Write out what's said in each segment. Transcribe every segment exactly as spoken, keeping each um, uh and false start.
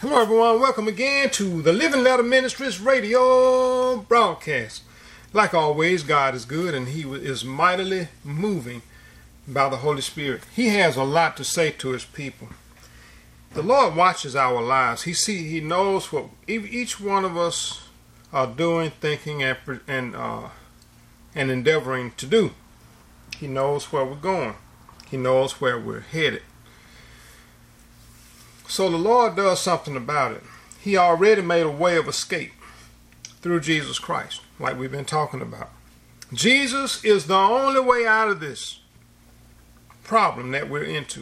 Hello everyone, welcome again to the Living Letter Ministries radio broadcast. Like always, God is good and He is mightily moving by the Holy Spirit. He has a lot to say to His people. The Lord watches our lives. He see, He knows what each one of us are doing, thinking, and and uh, and endeavoring to do. He knows where we're going. He knows where we're headed. So the Lord does something about it. He already made a way of escape through Jesus Christ, like we've been talking about. Jesus is the only way out of this problem that we're into.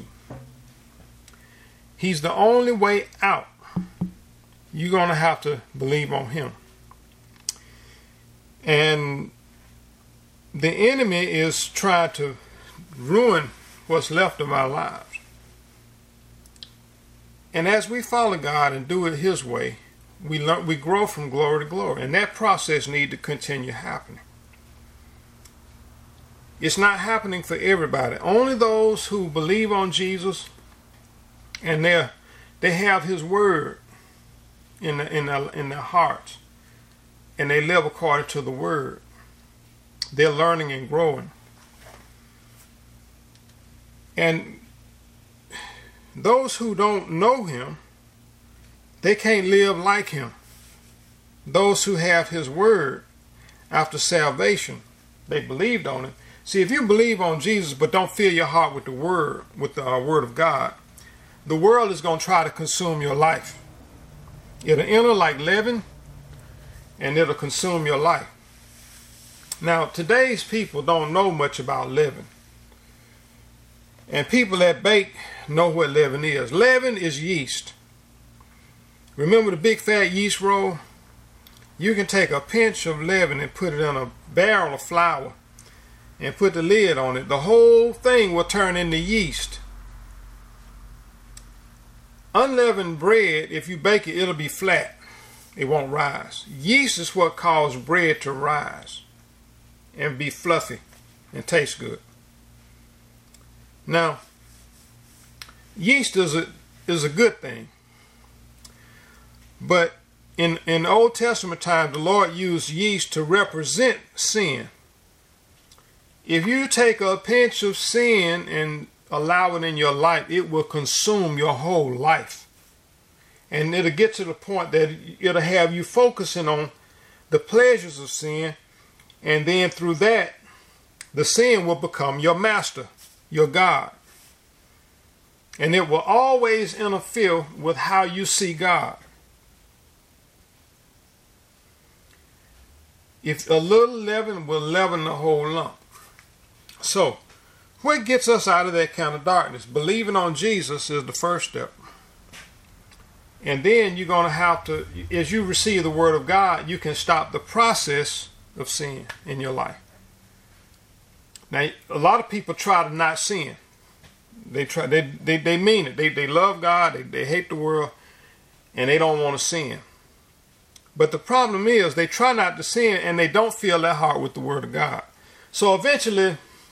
He's the only way out. You're going to have to believe on Him. And the enemy is trying to ruin what's left of our lives. And as we follow God and do it His way, we learn, we grow from glory to glory. And that process needs to continue happening. It's not happening for everybody. Only those who believe on Jesus and they they have His word in the, in the, in their hearts, and they live according to the word. They're learning and growing. And those who don't know Him, they can't live like Him. Those who have His word after salvation, they believed on it. See, if you believe on Jesus but don't fill your heart with the word, with the uh, word of God, the world is going to try to consume your life. It'll enter like leaven, and it'll consume your life. Now, today's people don't know much about leaven. And people that bake know what leaven is. Leaven is yeast. Remember the big fat yeast roll? You can take a pinch of leaven and put it in a barrel of flour and put the lid on it. The whole thing will turn into yeast. Unleavened bread, if you bake it, it'll be flat. It won't rise. Yeast is what causes bread to rise and be fluffy and taste good. Now, yeast is a is a good thing, but in in Old Testament times, the Lord used yeast to represent sin. If you take a pinch of sin and allow it in your life, it will consume your whole life, and it'll get to the point that it'll have you focusing on the pleasures of sin, and then through that, the sin will become your master, your God. And it will always interfere with how you see God. If a little leaven will leaven the whole lump. So, what gets us out of that kind of darkness? Believing on Jesus is the first step. And then you're going to have to, as you receive the Word of God, you can stop the process of sin in your life. Now, a lot of people try to not sin. They try. They they, they mean it. They they love God. They they hate the world, and they don't want to sin. But the problem is they try not to sin, and they don't fill their heart with the Word of God. So eventually,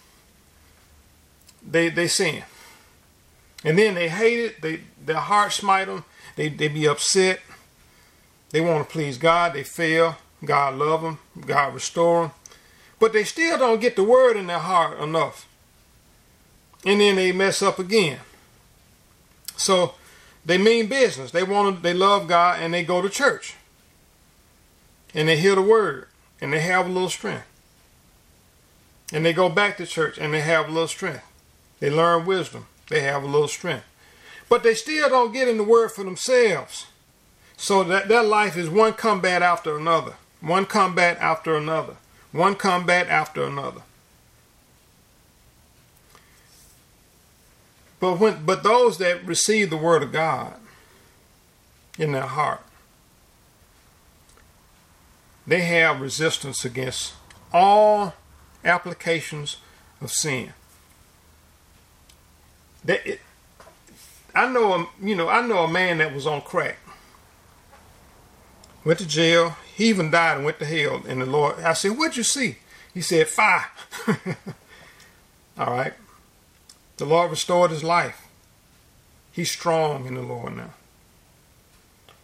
they they sin, and then they hate it. They their heart smite them. They they be upset. They want to please God. They fail. God love them. God restore them. But they still don't get the word in their heart enough. And then they mess up again. So they mean business. They want to, they love God and they go to church. And they hear the word and they have a little strength. And they go back to church and they have a little strength. They learn wisdom. They have a little strength. But they still don't get in the word for themselves. So that their life is one combat after another. One combat after another. One combat after another. But when but those that receive the word of God in their heart, they have resistance against all applications of sin. That it, I know a, you know I know a man that was on crack. Went to jail. He even died and went to hell. And the Lord, I said, "What'd you see?" He said, "Fire." All right. The Lord restored his life. He's strong in the Lord now.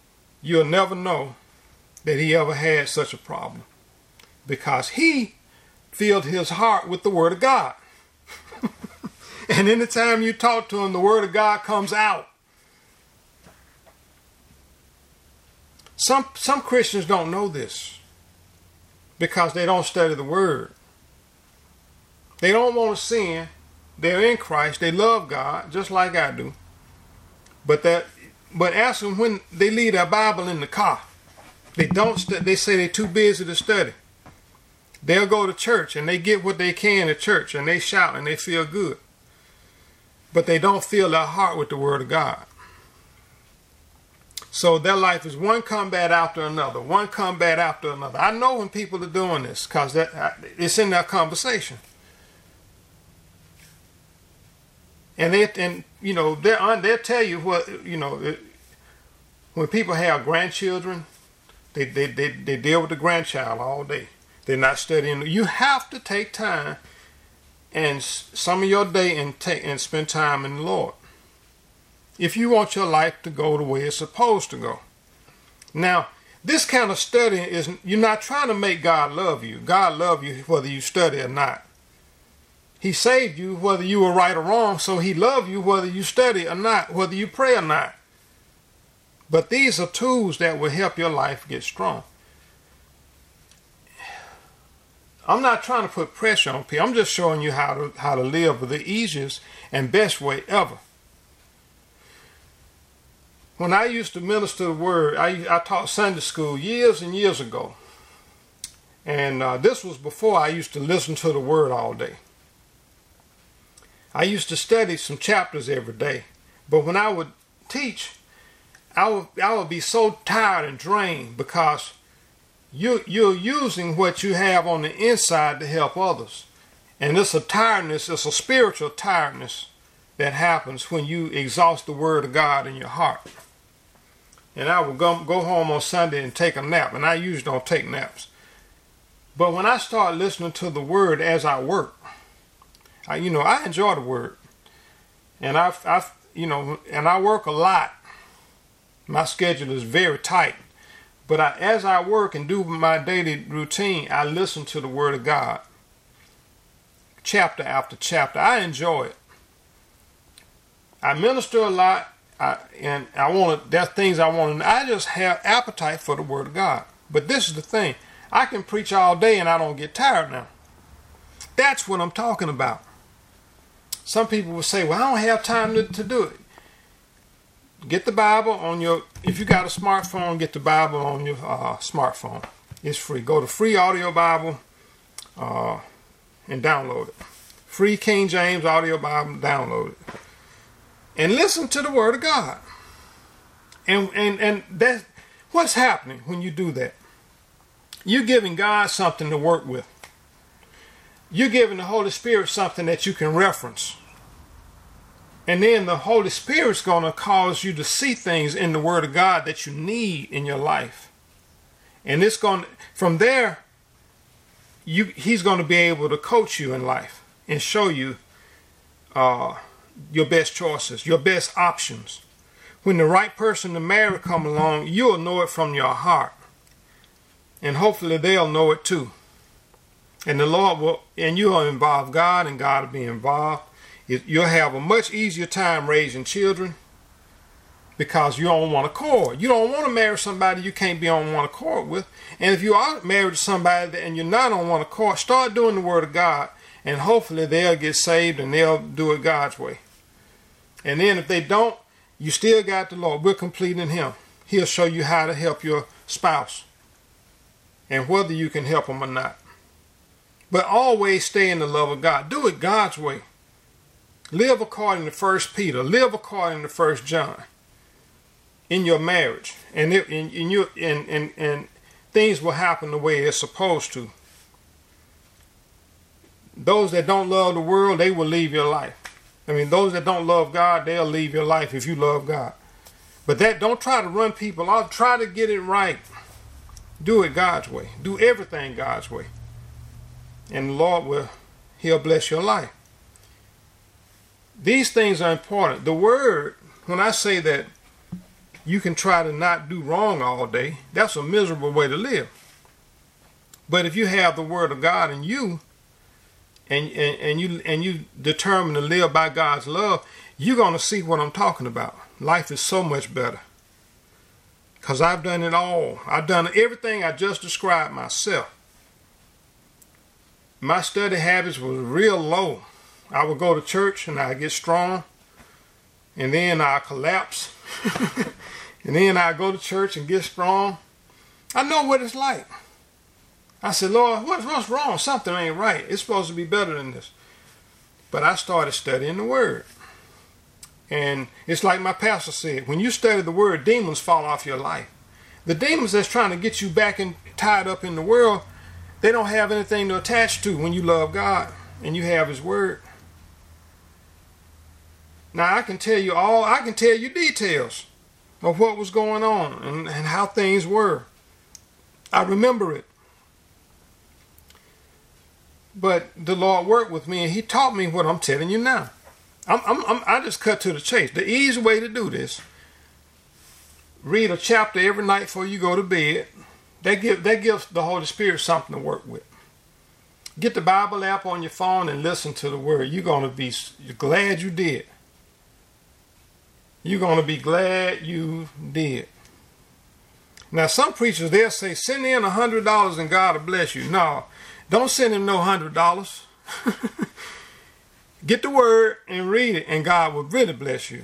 you'll never know that he ever had such a problem, because he filled his heart with the Word of God. And anytime you talk to him, the Word of God comes out. Some, some Christians don't know this because they don't study the Word. They don't want to sin. They're in Christ. They love God just like I do. But that, but ask them when they leave their Bible in the car. They don't. They say they're too busy to study. They'll go to church and they get what they can at church and they shout and they feel good. But they don't fill their heart with the Word of God. So their life is one combat after another, one combat after another. I know when people are doing this because it's in their conversation. And they, and you know, they'll they'll tell you what, you know, when people have grandchildren, they they they they deal with the grandchild all day. They're not studying. You have to take time and some of your day and take and spend time in the Lord, if you want your life to go the way it's supposed to go. Now, this kind of studying is, you're not trying to make God love you. God loves you whether you study or not. He saved you whether you were right or wrong, so he loves you whether you study or not, whether you pray or not. But these are tools that will help your life get strong. I'm not trying to put pressure on people. I'm just showing you how to how to live the easiest and best way ever. When I used to minister the Word, I, I taught Sunday school years and years ago. And uh, this was before I used to listen to the Word all day. I used to study some chapters every day. But when I would teach, I would, I would be so tired and drained because you, you're using what you have on the inside to help others. And it's a tiredness, it's a spiritual tiredness that happens when you exhaust the Word of God in your heart. And I would go, go home on Sunday and take a nap. And I usually don't take naps. But when I start listening to the Word as I work, I, you know, I enjoy the Word. And I, I, you know, and I work a lot. My schedule is very tight. But I, as I work and do my daily routine, I listen to the Word of God. Chapter after chapter. I enjoy it. I minister a lot. I, and I want to, there's things I want to, I just have appetite for the Word of God. But this is the thing. I can preach all day and I don't get tired now. That's what I'm talking about. Some people will say, well, I don't have time to, to do it. Get the Bible on your, if you got a smartphone, get the Bible on your uh, smartphone. It's free. Go to Free Audio Bible uh, and download it. Free King James Audio Bible, download it. And listen to the Word of God. And, and, and that's what's happening when you do that. You're giving God something to work with. You're giving the Holy Spirit something that you can reference. And then the Holy Spirit's going to cause you to see things in the Word of God that you need in your life. And it's going to, from there, you, he's going to be able to coach you in life and show you uh, your best choices, your best options. When the right person to marry come along, you'll know it from your heart. And hopefully they'll know it too. And the Lord will, and you'll involve God, and God will be involved. You'll have a much easier time raising children because you're on one accord. You don't want to marry somebody you can't be on one accord with. And if you are married to somebody and you're not on one accord, start doing the Word of God, and hopefully they'll get saved and they'll do it God's way. And then if they don't, you still got the Lord. We're complete in Him. He'll show you how to help your spouse and whether you can help them or not. But always stay in the love of God. Do it God's way. Live according to First Peter. Live according to First John in your marriage. And, it, and, and, you, and, and, and things will happen the way it's supposed to. Those that don't love the world, they will leave your life. I mean, those that don't love God, they'll leave your life if you love God. But that, don't try to run people off. Try to get it right. Do it God's way. Do everything God's way. And the Lord will, He'll bless your life. These things are important. The Word, when I say that you can try to not do wrong all day. That's a miserable way to live. But if you have the Word of God in you, and, and, and you and you determine to live by God's love, you're going to see what I'm talking about. Life is so much better. Because I've done it all. I've done everything I just described myself. My study habits was real low. I would go to church and I'd get strong. And then I'd collapse. And then I'd go to church and get strong. I know what it's like. I said, Lord, what's, what's wrong? Something ain't right. It's supposed to be better than this. But I started studying the Word. And it's like my pastor said, when you study the Word, demons fall off your life. The demons that's trying to get you back and tied up in the world, they don't have anything to attach to when you love God and you have His Word. Now I can tell you all, I can tell you details of what was going on and, and how things were. I remember it. But the Lord worked with me and He taught me what I'm telling you now. I'm, I'm, I'm, I just cut to the chase. The easy way to do this, read a chapter every night before you go to bed. That, give, that gives the Holy Spirit something to work with. Get the Bible app on your phone and listen to the Word. You're going to be glad you did. You're going to be glad you did. Now, some preachers, they'll say, send in a hundred dollars and God will bless you. No, don't send him no one hundred dollars. Get the Word and read it, and God will really bless you.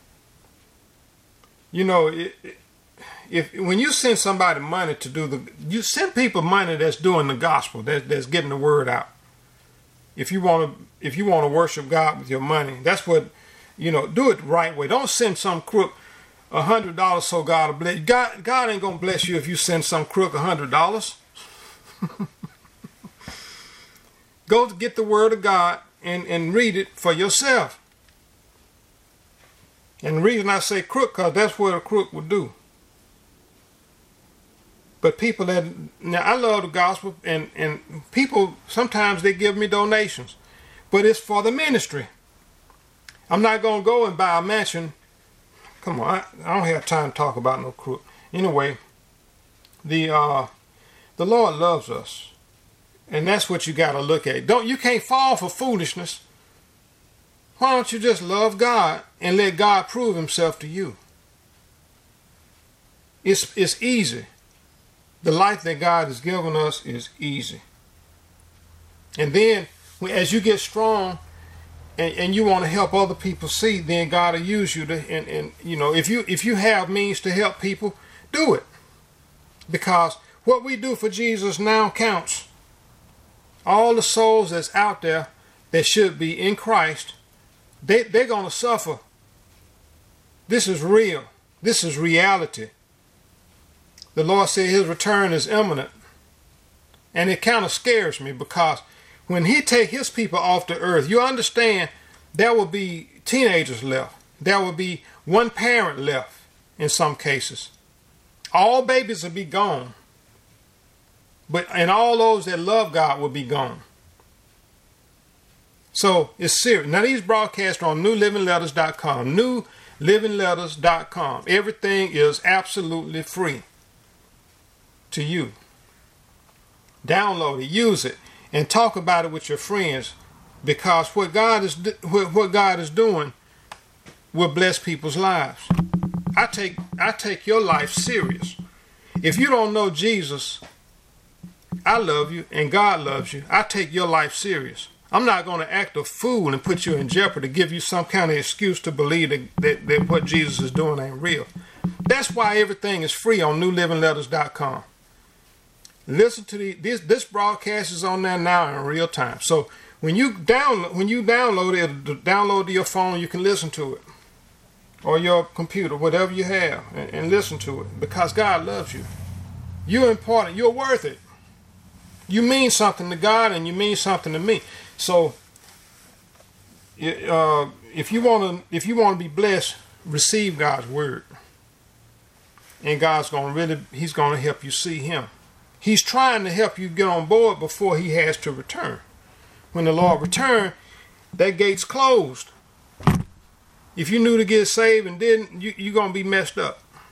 You know, it, it, if when you send somebody money to do the, you send people money that's doing the gospel, that, that's getting the Word out. If you want to, if you want to worship God with your money, that's what. You know, do it the right way. Don't send some crook a hundred dollars so God will bless you. God, God ain't gonna bless you if you send some crook a hundred dollars. Go to get the Word of God and, and read it for yourself. And the reason I say crook, because that's what a crook would do. But people that, now I love the gospel, and, and people, sometimes they give me donations. But it's for the ministry. I'm not going to go and buy a mansion. Come on, I, I don't have time to talk about no crook. Anyway, the uh, the Lord loves us. And that's what you got to look at. Don't You can't fall for foolishness. Why don't you just love God and let God prove Himself to you? It's, it's easy. The life that God has given us is easy. And then, as you get strong, And, and you want to help other people see, then God will use you to, and, and you know, if you if you have means to help people, do it. Because what we do for Jesus now counts. All the souls that's out there that should be in Christ, they, they're going to suffer. This is real. This is reality. The Lord said His return is imminent. And it kind of scares me, because when He take His people off the earth, you understand there will be teenagers left. There will be one parent left in some cases. All babies will be gone. But and all those that love God will be gone. So it's serious. Now these broadcasts are on new living letters dot com. new living letters dot com. Everything is absolutely free to you. Download it, use it. And talk about it with your friends, because what God is what God is doing will bless people's lives. I take I take your life serious. If you don't know Jesus, I love you and God loves you. I take your life serious. I'm not going to act a fool and put you in jeopardy, give you some kind of excuse to believe that, that, that what Jesus is doing ain't real. That's why everything is free on new living letters dot com. Listen to the this this broadcast is on there now in real time. So when you download when you download it, download to your phone, you can listen to it, or your computer, whatever you have, and, and listen to it, because God loves you. You're important. You're worth it. You mean something to God, and you mean something to me. So uh, if you want to if you want to be blessed, receive God's word, and God's gonna really He's gonna help you see Him. He's trying to help you get on board before He has to return. When the Lord returns, that gate's closed. If you knew to get saved and didn't, you, you're going to be messed up.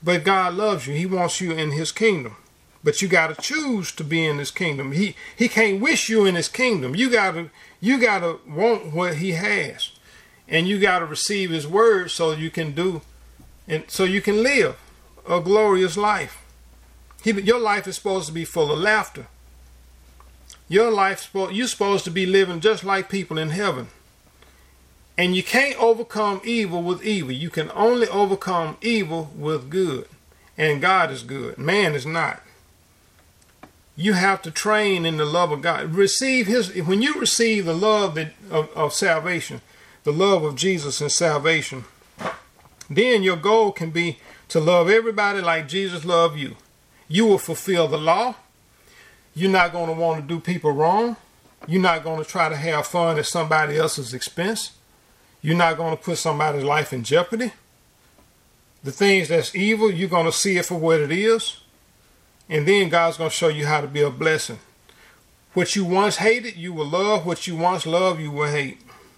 But God loves you. He wants you in his kingdom. But you got to choose to be in his kingdom. He he can't wish you in his kingdom. You got to you got to want what he has. And you got to receive his word so you can do and so you can live a glorious life. He, your life is supposed to be full of laughter. Your life, you're supposed to be living just like people in heaven. And you can't overcome evil with evil. You can only overcome evil with good. And God is good. Man is not. You have to train in the love of God. Receive his, when you receive the love that, of, of salvation, the love of Jesus and salvation, then your goal can be to love everybody like Jesus loved you. You will fulfill the law. You're not going to want to do people wrong. You're not going to try to have fun at somebody else's expense. You're not going to put somebody's life in jeopardy. The things that's evil, you're going to see it for what it is. And then God's going to show you how to be a blessing. What you once hated, you will love. What you once loved, you will hate.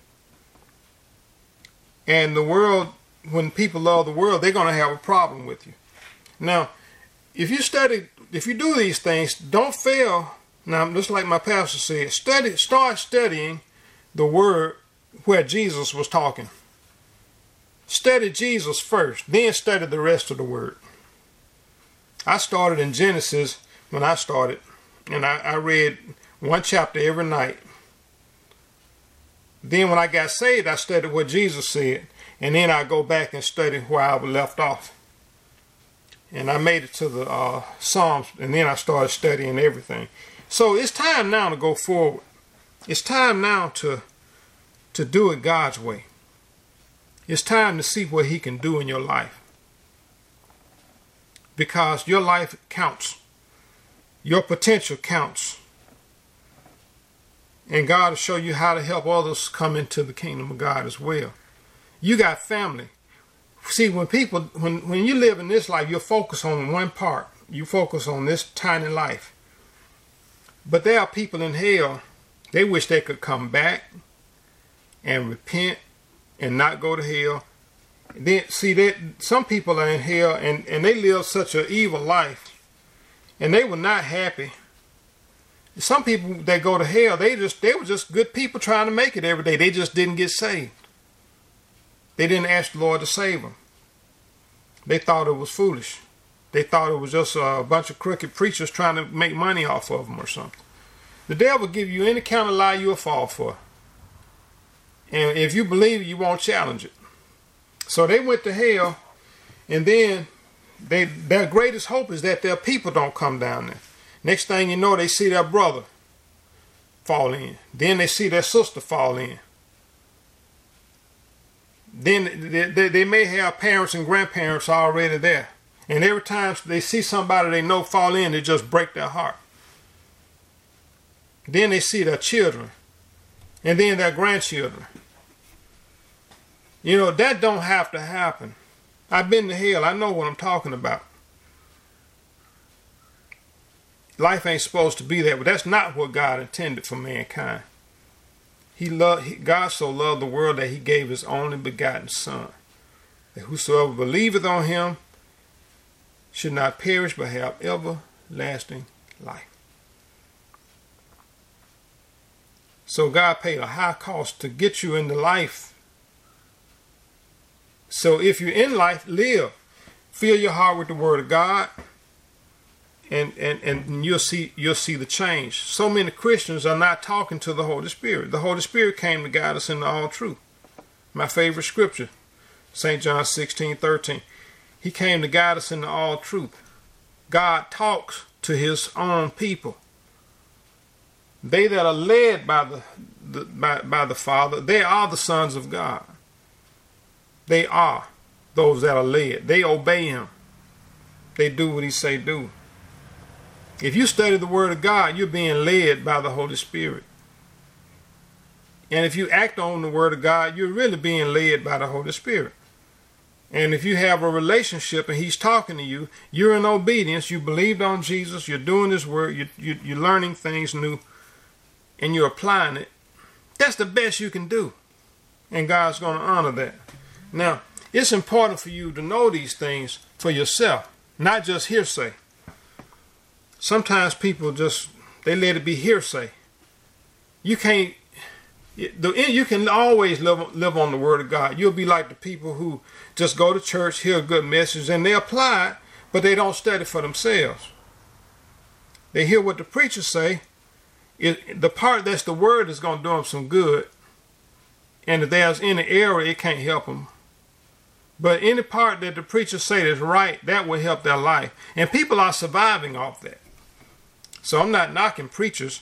And the world, when people love the world, they're going to have a problem with you. Now, if you study, if you do these things, don't fail. Now, just like my pastor said, study, start studying the word where Jesus was talking. Study Jesus first, then study the rest of the word. I started in Genesis when I started, and I, I read one chapter every night. Then when I got saved, I studied what Jesus said, and then I go back and study where I was left off. And I made it to the uh, Psalms, and then I started studying everything. So it's time now to go forward. It's time now to, to do it God's way. It's time to see what he can do in your life. Because your life counts. Your potential counts. And God will show you how to help others come into the kingdom of God as well. You got family. See, when people, when, when you live in this life, you're focused on one part. You focus on this tiny life. But there are people in hell, they wish they could come back and repent and not go to hell. Then see that some people are in hell and, and they live such an evil life. And they were not happy. Some people that go to hell, they just they were just good people trying to make it every day. They just didn't get saved. They didn't ask the Lord to save them. They thought it was foolish. They thought it was just a bunch of crooked preachers trying to make money off of them or something. The devil will give you any kind of lie you'll fall for. And if you believe it, you won't challenge it. So they went to hell, and then they their greatest hope is that their people don't come down there. Next thing you know, they see their brother fall in. Then they see their sister fall in. Then they, they, they may have parents and grandparents already there. And every time they see somebody they know fall in, they just break their heart. Then they see their children. And then their grandchildren. You know, that don't have to happen. I've been to hell. I know what I'm talking about. Life ain't supposed to be that, but that's not what God intended for mankind. He loved, he, God so loved the world that he gave his only begotten Son, that whosoever believeth on him should not perish but have everlasting life. So God paid a high cost to get you into life. So if you're in life, live. Fill your heart with the word of God. And, and, and you'll see you'll see the change. So many Christians are not talking to the Holy Spirit. The Holy Spirit came to guide us into all truth. My favorite scripture, Saint John sixteen thirteen. He came to guide us into all truth. God talks to his own people. They that are led by the, the by, by the Father, they are the sons of God. They are those that are led. They obey him. They do what he say do. If you study the word of God, you're being led by the Holy Spirit. And if you act on the word of God, you're really being led by the Holy Spirit. And if you have a relationship and he's talking to you, you're in obedience, you believed on Jesus, you're doing his word, you, you, you're learning things new, and you're applying it. That's the best you can do. And God's going to honor that. Now, It's important for you to know these things for yourself, not just hearsay. Sometimes people just, they let it be hearsay. You can't, you can always live, live on the word of God. You'll be like the people who just go to church, hear a good message, and they apply it, but they don't study for themselves. They hear what the preacher say. It, the part that's the word is going to do them some good. And if there's any error, it can't help them. But any part that the preacher say is right, that will help their life. And people are surviving off that. So I'm not knocking preachers.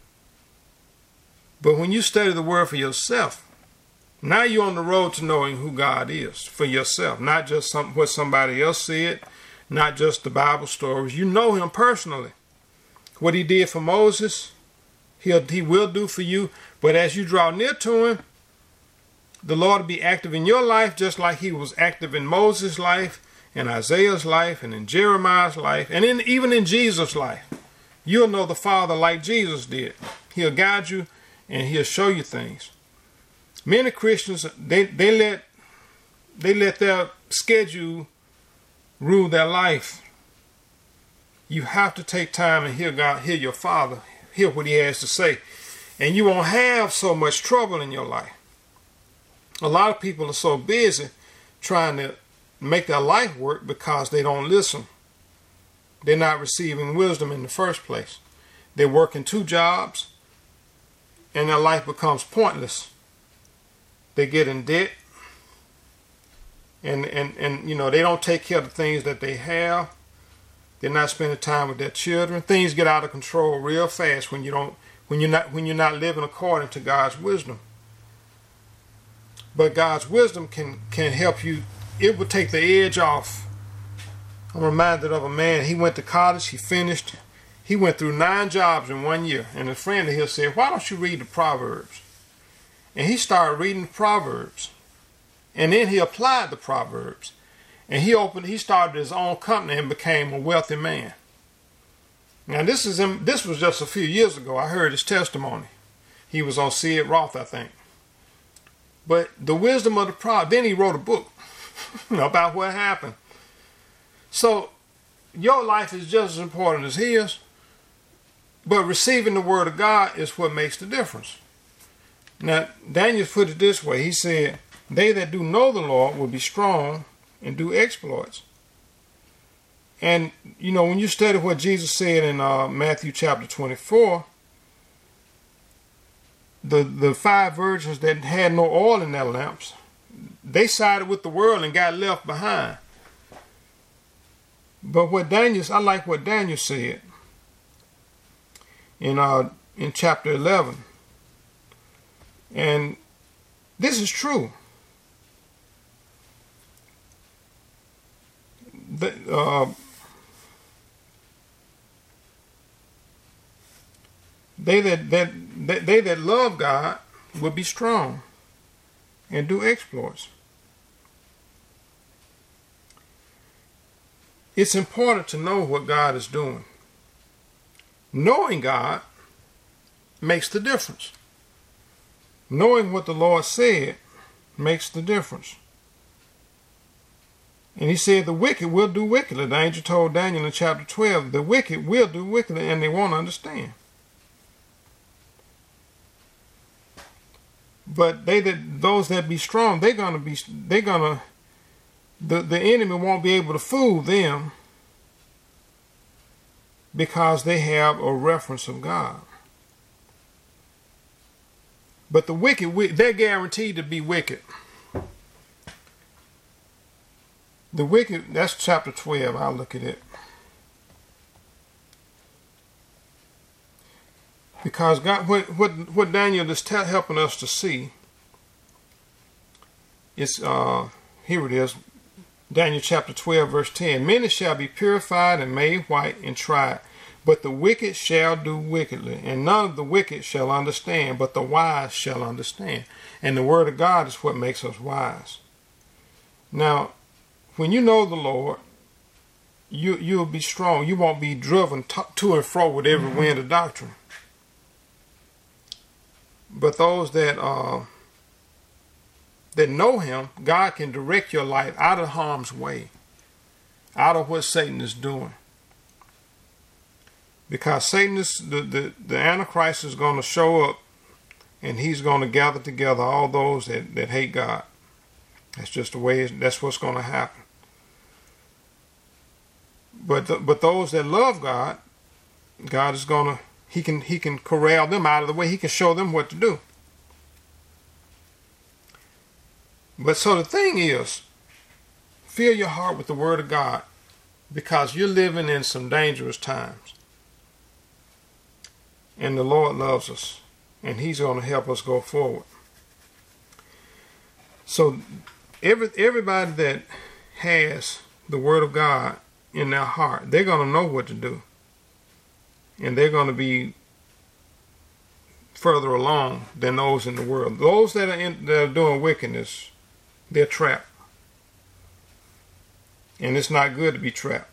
But when you study the word for yourself, now you're on the road to knowing who God is for yourself. Not just some, what somebody else said, not just the Bible stories. You know him personally. What he did for Moses, he'll, he will do for you. But as you draw near to him, the Lord will be active in your life just like he was active in Moses' life, in Isaiah's life, and in Jeremiah's life, and in, even in Jesus' life. You'll know the Father like Jesus did. He'll guide you and he'll show you things. Many Christians, they, they let they let their schedule rule their life. You have to take time and hear God, hear your Father, hear what he has to say. And you won't have so much trouble in your life. A lot of people are so busy trying to make their life work because they don't listen. They're not receiving wisdom in the first place. They're working two jobs and their life becomes pointless. They get in debt and, and, and you know, they don't take care of the things that they have. They're not spending time with their children. Things get out of control real fast when you don't when you're not when you're not living according to God's wisdom. But God's wisdom can can help you. It will take the edge off. I'm reminded of a man. He went to college. He finished. He went through nine jobs in one year. And a friend of his said, "Why don't you read the Proverbs?" And he started reading the Proverbs. And then he applied the Proverbs. And he opened. He started his own company and became a wealthy man. Now this is in, this was just a few years ago. I heard his testimony. He was on Sid Roth, I think. But the wisdom of the Proverbs. Then he wrote a book about what happened. So your life is just as important as his. But receiving the word of God is what makes the difference. Now, Daniel put it this way. He said, "They that do know the Lord will be strong and do exploits." And, you know, when you study what Jesus said in uh, Matthew chapter twenty-four, the, the five virgins that had no oil in their lamps, they sided with the world and got left behind. But what Daniel, I like what Daniel said in uh, in chapter eleven. And this is true. The, uh, they that, that that they that love God will be strong and do exploits. It's important to know what God is doing. Knowing God makes the difference. Knowing what the Lord said makes the difference. And he said the wicked will do wickedly. The angel told Daniel in chapter twelve, the wicked will do wickedly and they won't understand. But they that those that be strong, they're gonna be they're gonna the, the enemy won't be able to fool them because they have a reference of God. But the wicked, they're guaranteed to be wicked. The wicked, that's chapter twelve. I'll look at it. Because God, what what, what Daniel is tell, helping us to see is, uh, here it is, Daniel chapter twelve, verse ten. Many shall be purified and made white and tried, but the wicked shall do wickedly, and none of the wicked shall understand, but the wise shall understand. And the word of God is what makes us wise. Now, when you know the Lord, you, you'll be strong. You won't be driven to and fro with every wind of doctrine. But those that uh, that know him, God can direct your life out of harm's way, out of what Satan is doing. Because Satan is, the, the, the Antichrist is going to show up, and he's going to gather together all those that, that hate God. That's just the way, that's what's going to happen. But the, but those that love God, God is going to, he can, he can corral them out of the way. He can show them what to do. But so the thing is, fill your heart with the Word of God, because you're living in some dangerous times. And the Lord loves us, and he's going to help us go forward. So every everybody that has the Word of God in their heart, they're going to know what to do. And they're going to be further along than those in the world. Those that are, in, that are doing wickedness, they're trapped. And it's not good to be trapped.